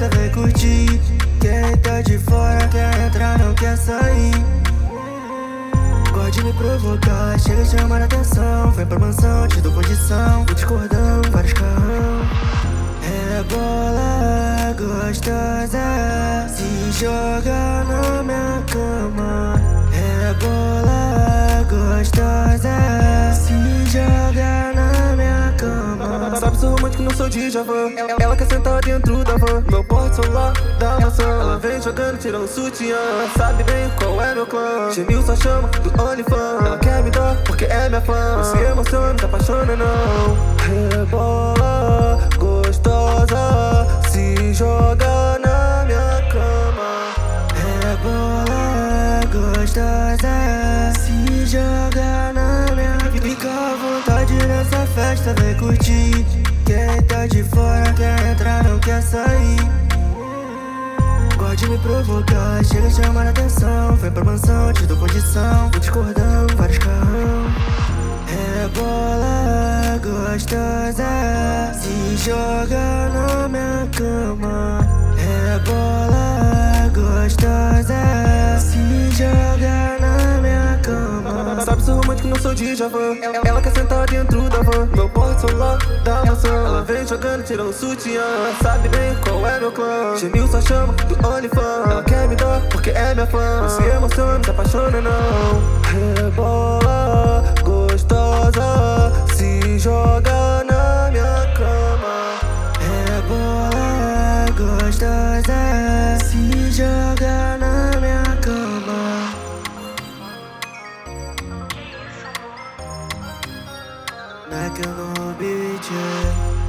festa, vem curtir. Quem tá de fora quer entrar, não quer sair. Pode me provocar, chega chamar a atenção. Vem pra mansão, te dou condição. Vou discordão, vários carrão. É bola gostosa, se joga na minha cama. É bola gostosa, se joga na minha cama. Sabe, sou romântico, não sou de Javan. Ela quer sentar dentro da van. Meu porta-celular da maçã. Ela vem jogando, tirando sutiã. Sabe bem qual é meu clã. Genil só chama do OnlyFans. Ela quer me dar porque é minha fã. Não se emociona, não se apaixona não. Rebola gostosa, se joga na minha cama. Rebola gostosa, se joga na minha cama. Fica à vontade nessa festa, vem curtir. Quem tá de fora quer entrar, não quer sair. Pode me provocar, chega chamar a atenção. Vem pra mansão, te dou condição. Vou discordão, vários carrão. Rebola gostosa, se joga na minha cama. Rebola gostosa, se joga na minha cama. Sabe, sou romântico, não sou de Javan. Ela quer sentar dentro da van. Meu porta-celular da maçã. Ela vem jogando, tirando sutiã. Sabe bem qual é meu clã. Genil só chama do OnlyFans. Ela quer me dar porque é minha fã. Não se emociona, não se apaixona não. Rebola gostosa, se joga na minha cama. Rebola gostosa, se joga na minha cama. Naquele beat.